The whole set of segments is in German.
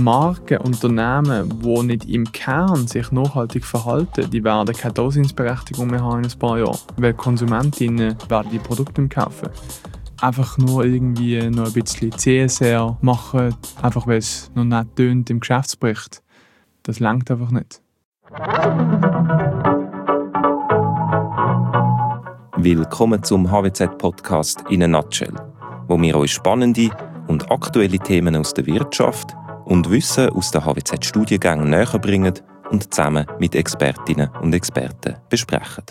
Marken, Unternehmen, die nicht im Kern sich nachhaltig verhalten, die werden keine Daseinsberechtigung mehr haben in ein paar Jahren. Weil Konsumentinnen werden die Produkte nicht kaufen. Einfach nur irgendwie noch ein bisschen CSR machen, einfach weil es noch nicht tönt im Geschäftsbericht. Das reicht einfach nicht. Willkommen zum HWZ-Podcast in a Nutshell, wo wir euch spannende und aktuelle Themen aus der Wirtschaft und Wissen aus den HWZ-Studiengängen näher bringen und zusammen mit Expertinnen und Experten besprechen.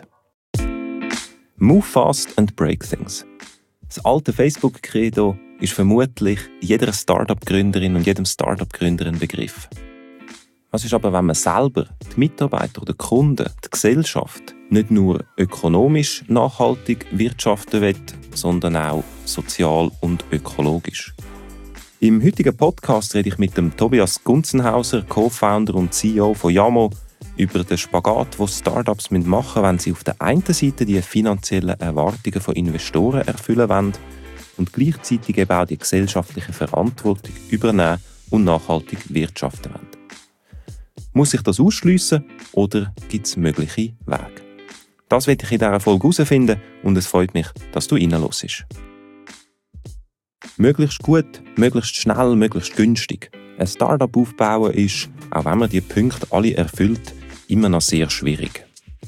Move fast and break things. Das alte Facebook-Credo ist vermutlich jeder Start-up-Gründerin und jedem Start-up-Gründer ein Begriff. Was ist aber, wenn man selber, die Mitarbeiter oder die Kunden, die Gesellschaft nicht nur ökonomisch nachhaltig wirtschaften will, sondern auch sozial und ökologisch? Im heutigen Podcast rede ich mit dem Tobias Gunzenhauser, Co-Founder und CEO von Yamo, über den Spagat, den Startups machen müssen, wenn sie auf der einen Seite die finanziellen Erwartungen von Investoren erfüllen wollen und gleichzeitig eben auch die gesellschaftliche Verantwortung übernehmen und nachhaltig wirtschaften wollen. Muss ich das ausschliessen oder gibt es mögliche Wege? Das werde ich in dieser Folge herausfinden und es freut mich, dass du reinhörst. Möglichst gut, möglichst schnell, möglichst günstig. Ein Startup aufbauen ist, auch wenn man die Punkte alle erfüllt, immer noch sehr schwierig.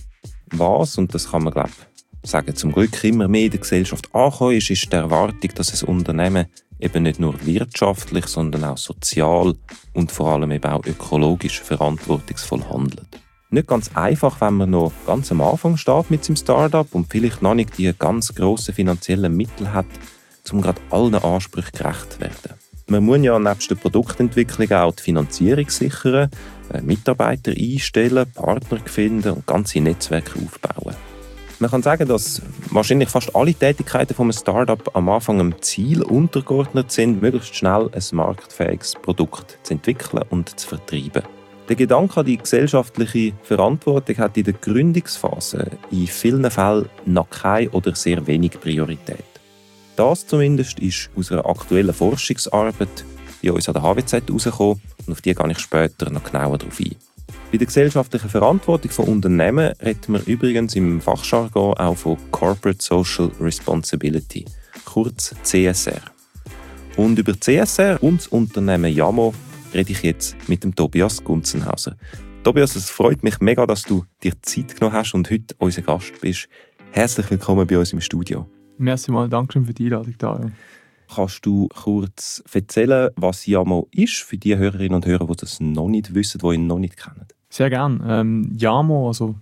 Was, und das kann man glaube ich sagen, zum Glück immer mehr in der Gesellschaft ankommen ist die Erwartung, dass ein Unternehmen eben nicht nur wirtschaftlich, sondern auch sozial und vor allem eben auch ökologisch verantwortungsvoll handelt. Nicht ganz einfach, wenn man noch ganz am Anfang steht mit seinem Startup und vielleicht noch nicht die ganz grossen finanziellen Mittel hat, um gerade allen Ansprüchen gerecht zu werden. Man muss ja nebst der Produktentwicklung auch die Finanzierung sichern, Mitarbeiter einstellen, Partner finden und ganze Netzwerke aufbauen. Man kann sagen, dass wahrscheinlich fast alle Tätigkeiten von einem Startup am Anfang am Ziel untergeordnet sind, möglichst schnell ein marktfähiges Produkt zu entwickeln und zu vertreiben. Der Gedanke an die gesellschaftliche Verantwortung hat in der Gründungsphase in vielen Fällen noch keine oder sehr wenig Priorität. Das zumindest ist aus einer aktuellen Forschungsarbeit bei uns an der HWZ herausgekommen und auf die gehe ich später noch genauer darauf ein. Bei der gesellschaftlichen Verantwortung von Unternehmen redet man übrigens im Fachjargon auch von Corporate Social Responsibility, kurz CSR. Und über CSR und das Unternehmen Yamo rede ich jetzt mit dem Tobias Gunzenhauser. Tobias, es freut mich mega, dass du dir Zeit genommen hast und heute unser Gast bist. Herzlich willkommen bei uns im Studio. Merci mal, danke schön für die Einladung, Dario. Kannst du kurz erzählen, was Yamo ist, für die Hörerinnen und Hörer, die das noch nicht wissen, die ihn noch nicht kennen? Sehr gerne. Yamo, also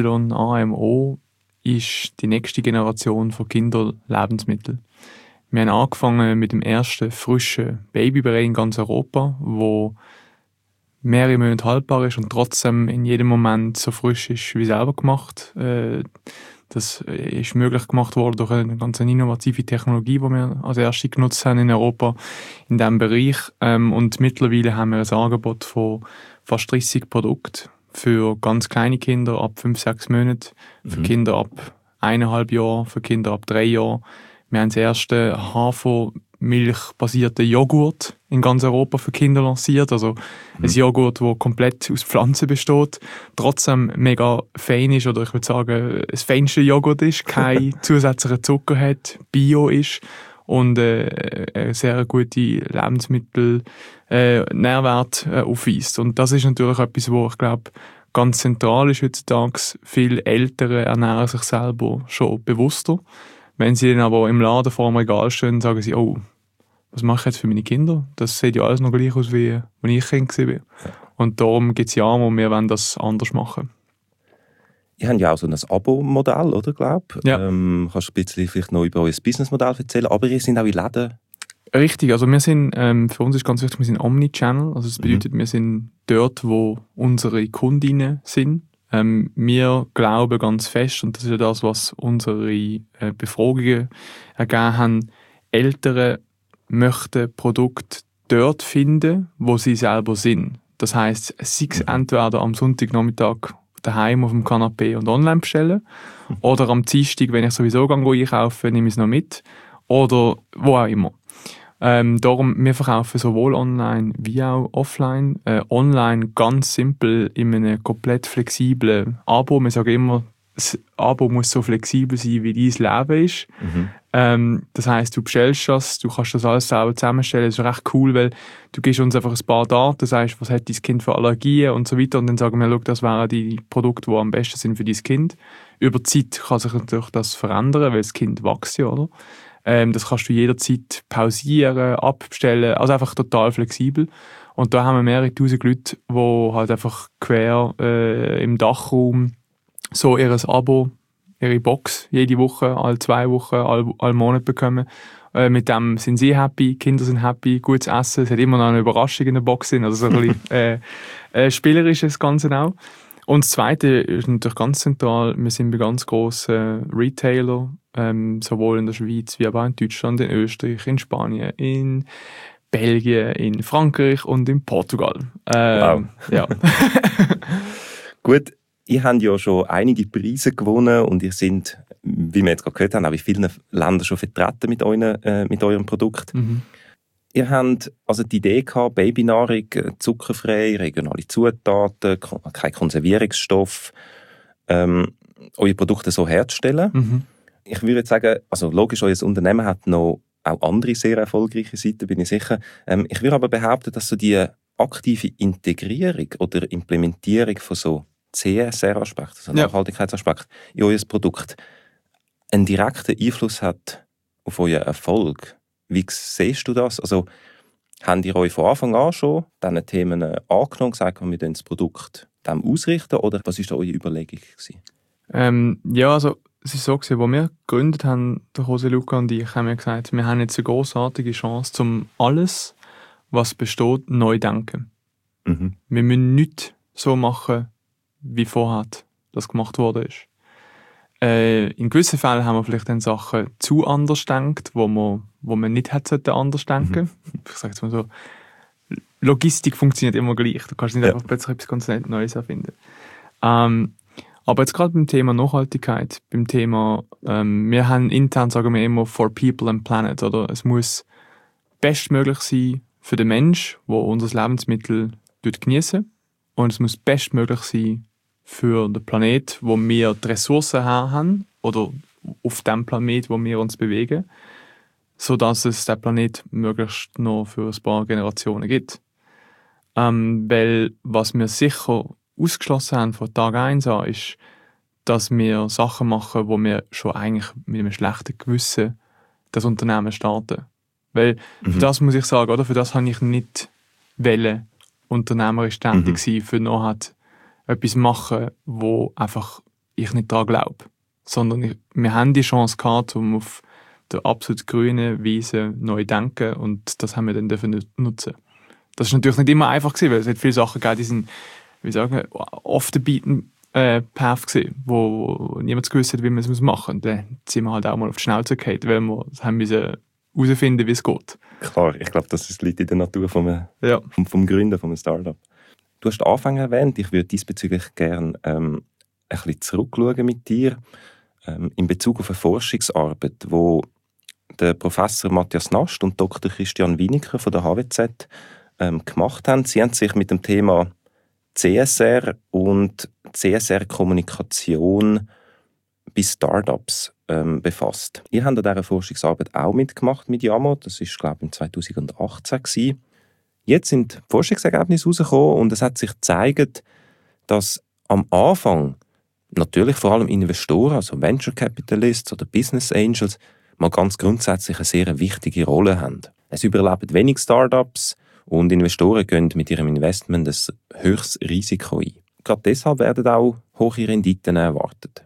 YAMO, ist die nächste Generation von Kinderlebensmitteln. Wir haben angefangen mit dem ersten frischen Babybrei in ganz Europa, wo mehrere Monate haltbar ist und trotzdem in jedem Moment so frisch ist wie selber gemacht. Das ist möglich gemacht worden durch eine ganz innovative Technologie, die wir als erste genutzt haben in Europa in diesem Bereich. Und mittlerweile haben wir ein Angebot von fast 30 Produkten für ganz kleine Kinder ab 5-6 Monaten, für Kinder ab 1,5 Jahren, für Kinder ab 3 Jahren. Wir haben das erste Hafermilch-basierte Joghurt in ganz Europa für Kinder lanciert. Also ein Joghurt, das komplett aus Pflanzen besteht, trotzdem mega fein ist, oder ich würde sagen, das feinste Joghurt ist, kein zusätzlichen Zucker hat, bio ist und eine sehr gute Lebensmittel Nährwert aufweist. Und das ist natürlich etwas, wo ich glaube, ganz zentral ist heutzutage. Viele Eltern ernähren sich selber schon bewusster. Wenn sie dann aber im Laden vor dem Regal stehen, sagen sie, oh, was mache ich jetzt für meine Kinder? Das sieht ja alles noch gleich aus, wie als ich Kind war. Ja. Und darum gibt es ja auch, wir wollen das anders machen. Ihr habt ja auch so ein Abo-Modell, oder, glaube ich? Ja. Kannst du ein bisschen vielleicht noch über euer Businessmodell erzählen? Aber ihr seid auch in Läden. Richtig, also wir sind, für uns ist ganz wichtig, wir sind Omnichannel. Also das bedeutet, wir sind dort, wo unsere Kundinnen sind. Wir glauben ganz fest, und das ist ja das, was unsere Befragungen ergeben haben, Eltern möchten Produkte dort finden, wo sie selber sind. Das heisst, sei es entweder am Sonntagnachmittag daheim auf dem Kanapee und online bestellen, oder am Dienstag, wenn ich sowieso einkaufen gehe, nehme ich es noch mit, oder wo auch immer. Darum, wir verkaufen sowohl online wie auch offline. Online ganz simpel in einem komplett flexiblen Abo. Wir sagen immer, das Abo muss so flexibel sein, wie dein Leben ist. Das heisst, du bestellst das, du kannst das alles selber zusammenstellen. Das ist recht cool, weil du gibst uns einfach ein paar Daten, sagst, was hat dein Kind für Allergien und so weiter, und dann sagen wir, schau, das wären die Produkte, die am besten sind für dein Kind. Über die Zeit kann sich natürlich das verändern, weil das Kind wächst ja, oder? Das kannst du jederzeit pausieren, abbestellen, also einfach total flexibel. Und da haben wir mehrere tausend Leute, die halt einfach quer im Dachraum so ihr Abo, ihre Box jede Woche, alle 2 Wochen, alle Monat bekommen. Mit dem sind sie happy, Kinder sind happy, gutes Essen, es hat immer noch eine Überraschung in der Box drin, also so ein bisschen spielerisch das Ganze auch. Und das Zweite ist natürlich ganz zentral, wir sind bei ganz grossen Retailer, sowohl in der Schweiz wie aber auch in Deutschland, in Österreich, in Spanien, in Belgien, in Frankreich und in Portugal. Wow. Ja. Gut, ihr habt ja schon einige Preise gewonnen und ihr seid, wie wir jetzt gerade gehört haben, auch in vielen Ländern schon vertreten mit eurem Produkt. Ihr habt also die Idee gehabt, Babynahrung zuckerfrei, regionale Zutaten, kein Konservierungsstoff, eure Produkte so herzustellen. Ich würde jetzt sagen, also logisch, euer Unternehmen hat noch auch andere sehr erfolgreiche Seiten, bin ich sicher. Ich würde aber behaupten, dass so die aktive Integrierung oder Implementierung von so CSR-Aspekten, also Nachhaltigkeitsaspekten in euer Produkt einen direkten Einfluss hat auf euren Erfolg. Wie siehst du das? Also, habt ihr euch von Anfang an schon diesen Themen angenommen, gesagt, wir das Produkt dem ausrichten, oder was war da eure Überlegung gewesen? Ja, also es ist so gewesen, als wir gegründet haben, der Jose Luca und ich, haben wir gesagt, wir haben jetzt eine grossartige Chance, um alles, was besteht, neu zu denken. Wir müssen nichts so machen, wie vorher das gemacht worden ist. In gewissen Fällen haben wir vielleicht dann Sachen zu anders gedacht, wo man nicht hätte anders denken. Ich sage jetzt mal so, Logistik funktioniert immer gleich. Du kannst nicht einfach plötzlich etwas ganz Neues erfinden. Aber jetzt gerade beim Thema Nachhaltigkeit, beim Thema, wir haben intern, sagen wir immer, for people and planet, oder? Es muss bestmöglich sein für den Mensch, der unser Lebensmittel genießen, und es muss bestmöglich sein für den Planet, wo wir die Ressourcen haben, oder auf dem Planet, wo wir uns bewegen, sodass es den Planet möglichst noch für ein paar Generationen gibt. Weil was wir sicher ausgeschlossen haben von Tag 1 an, ist, dass wir Sachen machen, wo wir schon eigentlich mit einem schlechten Gewissen das Unternehmen starten. Weil für das muss ich sagen, oder? Für das habe ich nicht wollen, unternehmerisch tätig sein, für noch etwas machen, wo einfach ich nicht daran glaube. Sondern wir haben die Chance gehabt, um auf der absolut grünen Wiese neu zu denken, und das haben wir dann dürfen nutzen. Das ist natürlich nicht immer einfach gewesen, weil es hat viele Sachen gegeben, die sind, wie sagen, off the beaten path gewesen, wo niemand gewusst hat, wie man es machen muss. Und dann sind wir halt auch mal auf die Schnauze gefallen, weil wir haben müssen herausfinden, wie es geht. Klar, ich glaube, das liegt in der Natur vom Gründer, vom Startup. Du hast Anfang erwähnt, ich würde diesbezüglich gerne ein bisschen zurückschauen mit dir, in Bezug auf eine Forschungsarbeit, wo der Professor Matthias Nast und Dr. Christian Winiker von der HWZ gemacht haben. Sie haben sich mit dem Thema CSR und CSR-Kommunikation bei Startups befasst. Ihr habt an dieser Forschungsarbeit auch mitgemacht mit Yamo, das war, glaube ich, 2018 gewesen. Jetzt sind die Forschungsergebnisse herausgekommen und es hat sich gezeigt, dass am Anfang natürlich vor allem Investoren, also Venture Capitalists oder Business Angels, mal ganz grundsätzlich eine sehr wichtige Rolle haben. Es überleben wenig Startups und Investoren gehen mit ihrem Investment ein höchstes Risiko ein. Gerade deshalb werden auch hohe Renditen erwartet.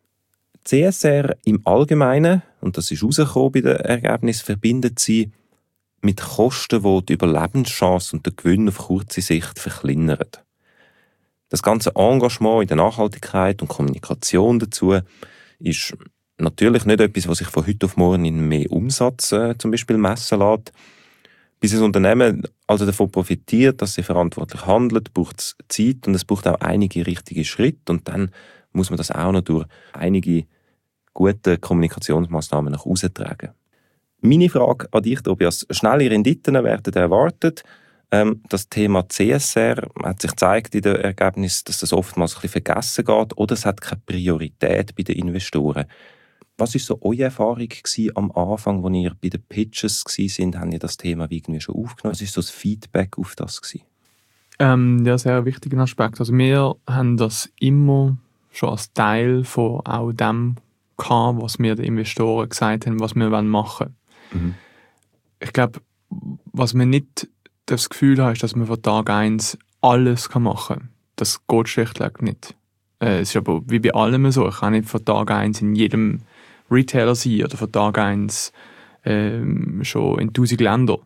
CSR im Allgemeinen, und das ist herausgekommen bei den Ergebnissen, verbindet sie mit Kosten, die die Überlebenschance und den Gewinn auf kurze Sicht verkleinern. Das ganze Engagement in der Nachhaltigkeit und Kommunikation dazu ist natürlich nicht etwas, was sich von heute auf morgen in mehr Umsatz zum Beispiel messen lässt. Bis ein Unternehmen also davon profitiert, dass sie verantwortlich handelt, braucht es Zeit und es braucht auch einige richtige Schritte, und dann muss man das auch noch durch einige gute Kommunikationsmaßnahmen nach außen tragen. Meine Frage an dich, Tobias. Schnelle Renditen werden erwartet. Das Thema CSR hat sich gezeigt in den Ergebnissen, dass das oftmals ein bisschen vergessen geht oder es hat keine Priorität bei den Investoren. Was war so eure Erfahrung am Anfang, als ihr bei den Pitches gewesen? Habt ihr das Thema irgendwie schon aufgenommen? Was war so das Feedback auf das gewesen? Ja, sehr wichtiger Aspekt. Also wir haben das immer schon als Teil von auch dem gehabt, was wir den Investoren gesagt haben, was wir machen wollen. Mhm. Ich glaube, was man nicht das Gefühl hat, ist, dass man von Tag 1 alles machen kann. Das geht schlichtweg nicht. Es ist aber wie bei allem so. Ich kann nicht von Tag 1 in jedem Retailer sein oder von Tag 1 schon in 1000 Ländern.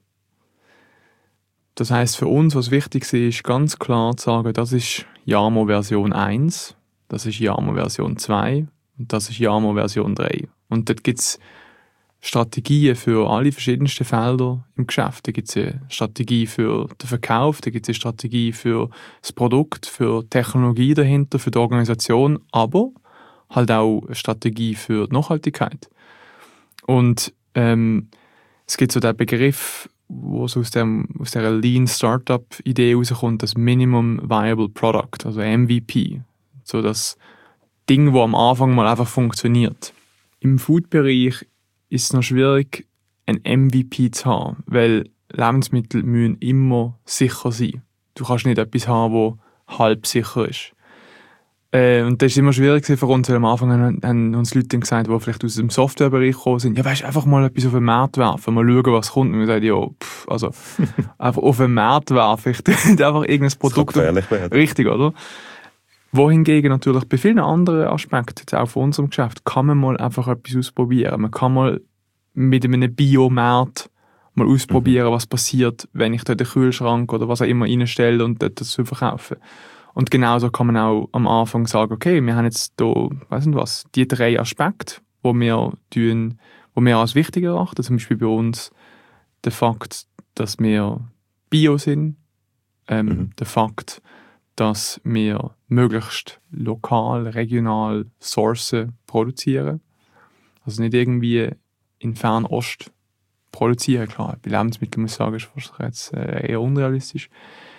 Das heisst, für uns, was wichtig ist, ganz klar zu sagen, das ist Yamo Version 1, das ist Yamo Version 2 und das ist Yamo Version 3. Und dort gibt es Strategien für alle verschiedensten Felder im Geschäft. Da gibt es eine Strategie für den Verkauf, da gibt es eine Strategie für das Produkt, für die Technologie dahinter, für die Organisation, aber halt auch eine Strategie für die Nachhaltigkeit. Und es gibt so den Begriff, wo es aus der Lean Startup Idee rauskommt, das Minimum Viable Product, also MVP. So das Ding, wo am Anfang mal einfach funktioniert. Im Food-Bereich ist es noch schwierig, ein MVP zu haben, weil Lebensmittel müssen immer sicher sein. Du kannst nicht etwas haben, das halb sicher ist. Und das war immer schwierig für uns, weil am Anfang haben uns Leute gesagt, die vielleicht aus dem Softwarebereich gekommen sind, ja, weißt, einfach mal etwas auf den Markt werfen, mal schauen, was kommt. Und wir sagen, ja, also, einfach auf den Markt werfen, ich tue einfach irgendein Produkt. Das kann gefährlich werden. Richtig, oder? Wohingegen natürlich bei vielen anderen Aspekten, jetzt auch von unserem Geschäft, kann man mal einfach etwas ausprobieren. Man kann mal mit einem Biomarkt mal ausprobieren, was passiert, wenn ich dort den Kühlschrank oder was auch immer reinstelle und dort das verkaufen. Und genauso kann man auch am Anfang sagen, okay, wir haben jetzt hier, weiss nicht was, die 3 Aspekte, wo wir als wichtig erachten. Zum Beispiel bei uns der Fakt, dass wir Bio sind, der Fakt, dass wir möglichst lokal, regional Sourcen produzieren. Also nicht irgendwie in Fernost produzieren, klar. Bei Lebensmitteln muss ich sagen, ist das jetzt eher unrealistisch.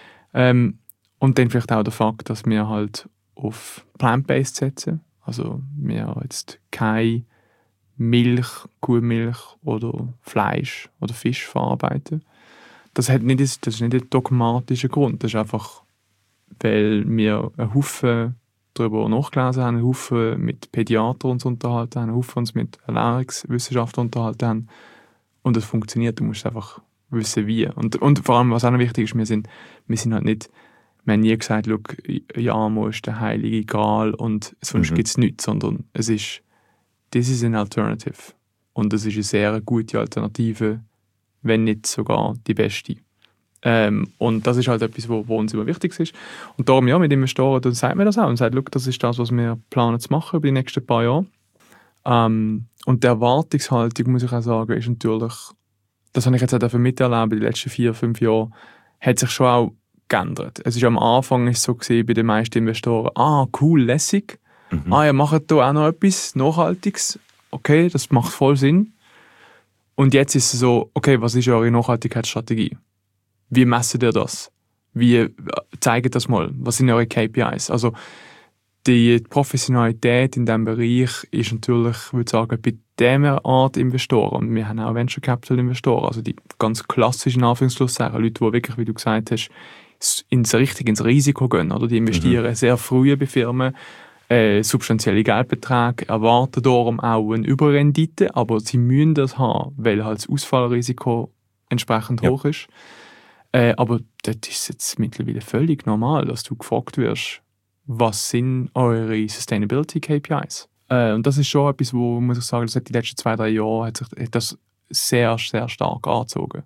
Und dann vielleicht auch der Fakt, dass wir halt auf Plant-Based setzen. Also wir jetzt keine Milch, Kuhmilch oder Fleisch oder Fisch verarbeiten. Das ist nicht ein dogmatischer Grund. Das ist einfach, weil wir einen Haufen darüber nachgelesen haben, einen Haufen mit Pädiatern uns unterhalten haben, einen Haufen uns mit Ernährungswissenschaftlern unterhalten haben. Und es funktioniert, du musst einfach wissen, wie. Und vor allem, was auch noch wichtig ist, wir sind halt nicht, wir haben nie gesagt, schau, Yamo ist der heilige Gral und sonst gibt es nichts, sondern es ist, this is an alternative. Und es ist eine sehr gute Alternative, wenn nicht sogar die beste. Und das ist halt etwas, wo uns immer wichtig ist. Und darum, ja, mit Investoren, dann sagt man das auch und sagt, schau, das ist das, was wir planen zu machen über die nächsten paar Jahre. Und die Erwartungshaltung, muss ich auch sagen, ist natürlich, das habe ich jetzt auch miterleben, die letzten 4-5 Jahre, hat sich schon auch geändert. Es ist am Anfang so gewesen, bei den meisten Investoren, cool, lässig. Ihr macht da auch noch etwas Nachhaltiges. Okay, das macht voll Sinn. Und jetzt ist es so, okay, was ist eure Nachhaltigkeitsstrategie? Wie messen ihr das? Wie zeigt das mal? Was sind eure KPIs? Also die Professionalität in diesem Bereich ist natürlich, ich würde sagen, bei dieser Art Investoren, und wir haben auch Venture Capital Investoren, also die ganz klassischen Anführungsschlusszeichen, Leute, die wirklich, wie du gesagt hast, ins Risiko gehen, oder? Die investieren sehr früh bei Firmen, substanzielle Geldbeträge, erwarten darum auch eine Überrendite, aber sie müssen das haben, weil halt das Ausfallrisiko entsprechend hoch ist. Aber das ist jetzt mittlerweile völlig normal, dass du gefragt wirst, was sind eure Sustainability KPIs? Und das ist schon etwas, wo, muss ich sagen, das hat die letzten 2-3 Jahre hat das sehr, sehr stark angezogen.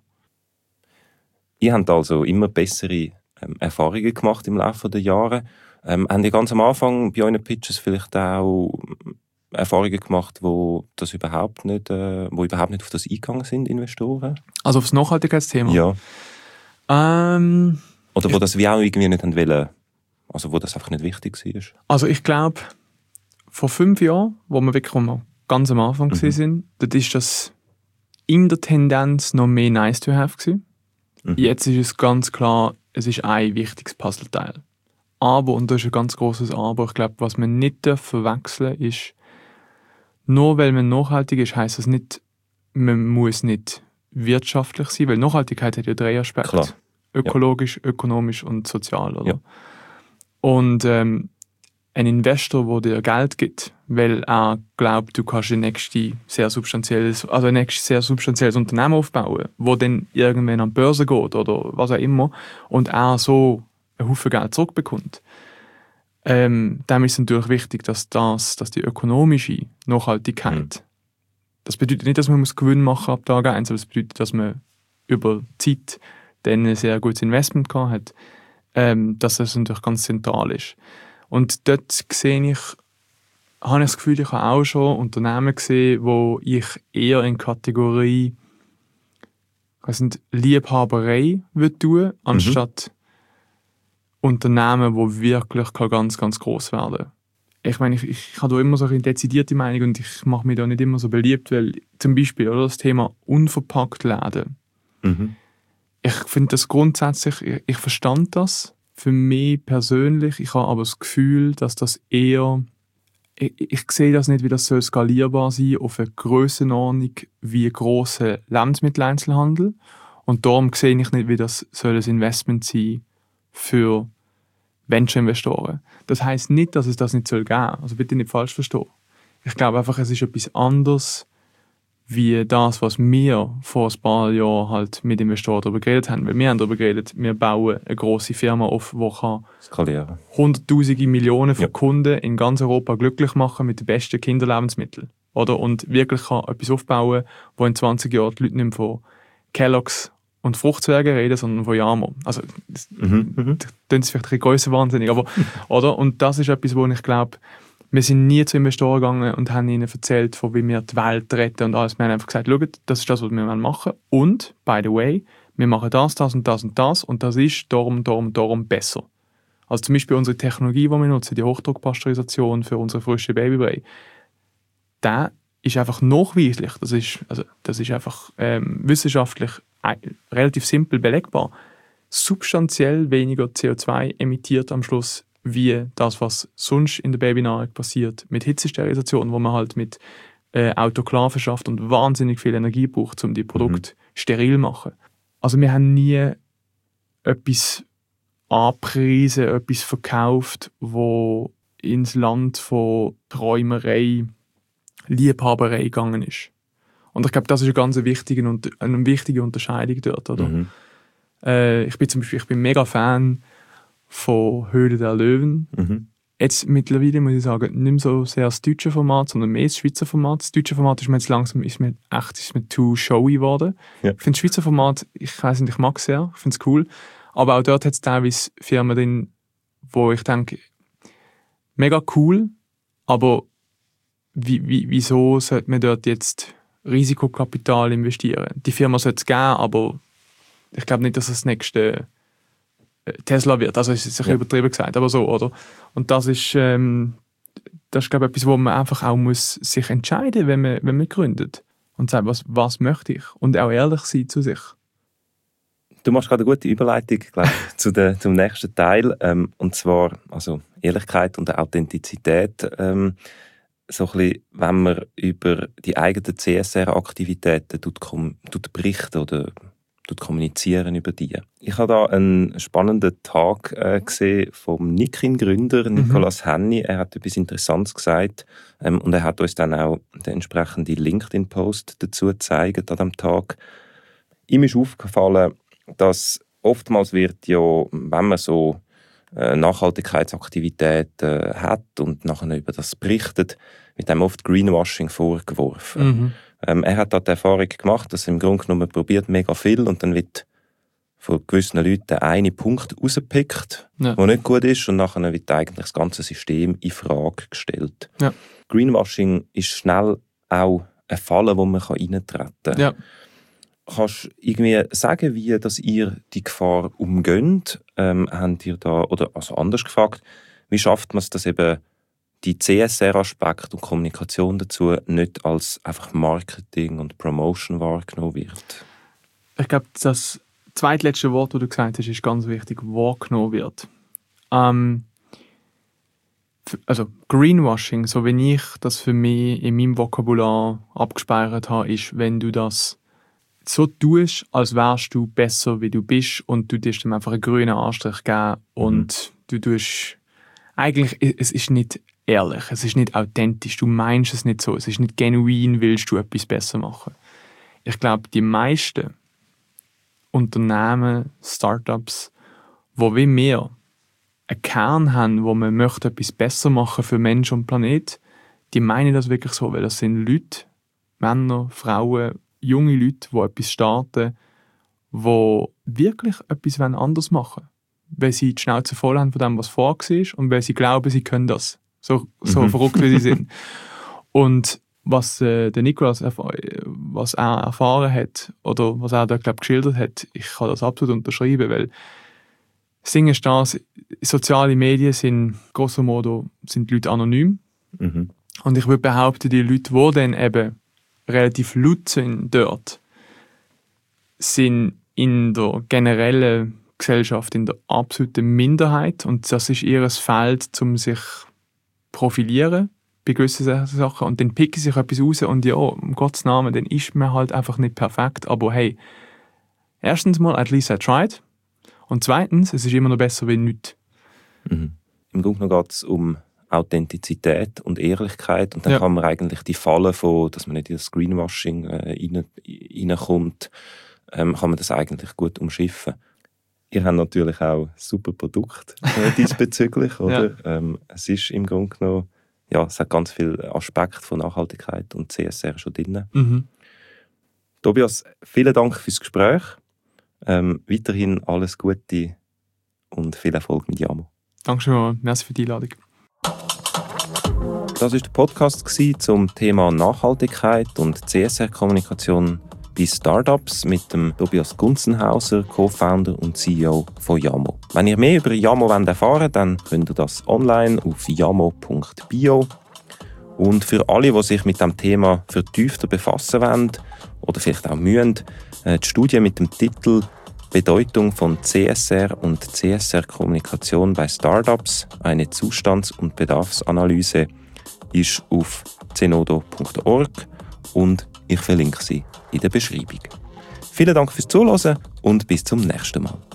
Ihr habt also immer bessere Erfahrungen gemacht im Laufe der Jahre. Habt ihr ganz am Anfang bei euren Pitches vielleicht auch Erfahrungen gemacht, wo überhaupt nicht auf das eingegangen sind, Investoren? Also auf das Nachhaltigkeitsthema? Ja. Oder wo das wie auch irgendwie nicht wollen, also wo das einfach nicht wichtig war? Also ich glaube, vor 5 Jahren, wo wir wirklich ganz am Anfang waren, dort ist das in der Tendenz noch mehr nice to have gewesen. Mhm. Jetzt ist es ganz klar, es ist ein wichtiges Puzzleteil. Aber, und das ist ein ganz grosses Aber, ich glaube, was man nicht verwechseln darf, ist, nur weil man nachhaltig ist, heisst das nicht, man muss nicht wirtschaftlich sein, weil Nachhaltigkeit hat ja 3 Aspekte. Klar. Ökologisch, ökonomisch und sozial. Oder? Ja. Und ein Investor, der dir Geld gibt, weil er glaubt, du kannst ein nächstes sehr substanzielles Unternehmen aufbauen, wo dann irgendwann an die Börse geht oder was auch immer, und er so einen Haufen Geld zurückbekommt. Dem ist es natürlich wichtig, dass die ökonomische Nachhaltigkeit, das bedeutet nicht, dass man Gewinn machen ab Tag 1, aber es bedeutet, dass man über Zeit dann ein sehr gutes Investment gehabt hat, dass das natürlich ganz zentral ist. Und dort habe ich das Gefühl, ich habe auch schon Unternehmen gesehen, wo ich eher in Kategorie Liebhaberei würde tun, anstatt Unternehmen, die wirklich ganz, ganz gross werden. Ich meine, ich habe da immer so eine dezidierte Meinung und ich mache mich da nicht immer so beliebt, weil zum Beispiel das Thema unverpackt Läden. Mhm. Ich finde das grundsätzlich, ich verstand das für mich persönlich, ich habe aber das Gefühl, dass das eher, ich sehe das nicht, wie das soll skalierbar sein auf eine Grössenordnung wie grosser Lebensmitteleinzelhandel, und darum sehe ich nicht, wie das soll ein Investment sein für Venture-Investoren. Das heisst nicht, dass es das nicht geben soll. Also bitte nicht falsch verstehen. Ich glaube einfach, es ist etwas anderes wie das, was wir vor ein paar Jahren halt mit Investoren darüber geredet haben. Weil wir haben darüber geredet, wir bauen eine grosse Firma auf, die skalieren. Hunderttausende Millionen von Kunden in ganz Europa glücklich machen mit den besten Kinderlebensmitteln. Oder? Und wirklich kann etwas aufbauen, wo in 20 Jahren die Leute nicht mehr von Kellogg's und Fruchtzwerge reden, sondern von Yamo. Also, das klingt vielleicht ein bisschen grössenwahnsinnig, aber, oder? Und das ist etwas, wo ich glaube, wir sind nie zu Investoren gegangen und haben ihnen erzählt, von wie wir die Welt retten und alles. Wir haben einfach gesagt, schaut, das ist das, was wir machen wollen. Und, by the way, wir machen das und das und das und das ist darum besser. Also zum Beispiel unsere Technologie, die wir nutzen, die Hochdruckpasteurisation für unsere frische Babybrei, der ist einfach nachweislich. Das ist einfach wissenschaftlich relativ simpel belegbar. Substanziell weniger CO2 emittiert am Schluss wie das, was sonst in der Babynahrung passiert, mit Hitzesterilisation, wo man halt mit Autoklaven schafft und wahnsinnig viel Energie braucht, um die Produkte steril zu machen. Also wir haben nie etwas angepriesen, etwas verkauft, wo ins Land von Träumerei, Liebhaberei gegangen ist. Und ich glaube, das ist eine ganz wichtige Unterscheidung dort. Oder? Ich bin mega Fan von Höhle der Löwen. Jetzt mittlerweile muss ich sagen, nicht mehr so sehr das deutsche Format, sondern mehr das Schweizer Format. Das deutsche Format ist mir jetzt langsam too showy geworden. Ja. Ich finde das Schweizer Format, ich mag es sehr, ich finde es cool. Aber auch dort hat es teilweise Firmen drin, wo ich denke, mega cool, aber wieso sollte man dort jetzt Risikokapital investieren? Die Firma sollte es geben, aber ich glaube nicht, dass es das nächste Tesla wird. Also es ist ein bisschen übertrieben gesagt, aber so, oder? Und das ist glaube ich, etwas, wo man einfach auch muss sich entscheiden, wenn man gründet. Und sagen, was möchte ich? Und auch ehrlich sein zu sich. Du machst gerade eine gute Überleitung, glaube ich, zum nächsten Teil. Und zwar also Ehrlichkeit und Authentizität. So ein bisschen, wenn man über die eigenen CSR-Aktivitäten berichtet oder kommunizieren über die. Ich habe da einen spannenden Tag gesehen vom Nikin-Gründer Nicolas Henny. Er hat etwas Interessantes gesagt und er hat uns dann auch den entsprechenden LinkedIn-Post dazu gezeigt an diesem Tag. Ihm ist aufgefallen, dass oftmals wird ja, wenn man so Nachhaltigkeitsaktivitäten hat und nachher über das berichtet, mit dem oft Greenwashing vorgeworfen. Er hat da die Erfahrung gemacht, dass er im Grunde genommen probiert mega viel und dann wird von gewissen Leuten ein Punkt rausgepickt, der nicht gut ist, und nachher wird eigentlich das ganze System in Frage gestellt. Ja. Greenwashing ist schnell auch eine Falle, wo man reintreten kann. Ja. Kannst du irgendwie sagen, wie dass ihr die Gefahr umgeht? Habt ihr da, oder also anders gefragt, wie schafft man es, dass eben die CSR-Aspekt und Kommunikation dazu nicht als einfach Marketing und Promotion wahrgenommen wird? Ich glaube, das zweitletzte Wort, das du gesagt hast, ist ganz wichtig, wahrgenommen wird. Also Greenwashing, so wie ich das für mich in meinem Vokabular abgespeichert habe, ist, wenn du das so tust, als wärst du besser, wie du bist und du dir dann einfach einen grünen Anstrich geben und du tust... Eigentlich, es ist nicht ehrlich, es ist nicht authentisch, du meinst es nicht so, es ist nicht genuin, willst du etwas besser machen. Ich glaube, die meisten Unternehmen, Startups, wo wie wir einen Kern haben, wo man möchte etwas besser machen für Mensch und Planet, die meinen das wirklich so, weil das sind Leute, Männer, Frauen, junge Leute, die etwas starten, die wirklich etwas anders machen wollen. Weil sie die Schnauze voll haben von dem, was vor war und weil sie glauben, sie können das. So verrückt, wie sie sind. Und was der Nicolas was er erfahren hat oder was er da, glaube ich, geschildert hat, ich kann das absolut unterschreiben, weil das Ding ist das, soziale Medien sind, grosso modo, sind die Leute anonym. Und ich würde behaupten, die Leute, die dann eben relativ laut sind dort, sind in der generellen Gesellschaft in der absoluten Minderheit und das ist ihr Feld, um sich profilieren bei gewissen Sachen und dann picken sie sich etwas raus und ja, um Gottes Namen, dann ist man halt einfach nicht perfekt, aber hey, erstens mal, at least I tried. Und zweitens, es ist immer noch besser wie nichts. Im Grunde genommen geht es um Authentizität und Ehrlichkeit und dann kann man eigentlich die Falle von, dass man nicht in das Greenwashing reinkommt, kann man das eigentlich gut umschiffen. Ihr habt natürlich auch super Produkte diesbezüglich, oder? Ja. Es ist im Grunde genommen, es hat ganz viele Aspekte von Nachhaltigkeit und CSR schon drin. Tobias, vielen Dank fürs Gespräch. Weiterhin alles Gute und viel Erfolg mit Yamo. Dankeschön, merci für die Einladung. Das war der Podcast zum Thema Nachhaltigkeit und CSR-Kommunikation bei Startups mit dem Tobias Gunzenhauser, Co-Founder und CEO von Yamo. Wenn ihr mehr über Yamo erfahren wollt, dann könnt ihr das online auf yamo.bio. Und für alle, die sich mit dem Thema vertiefter befassen wollen oder vielleicht auch müssen, die Studie mit dem Titel Bedeutung von CSR und CSR-Kommunikation bei Startups, eine Zustands- und Bedarfsanalyse, ist auf zenodo.org und ich verlinke sie in der Beschreibung. Vielen Dank fürs Zuhören und bis zum nächsten Mal.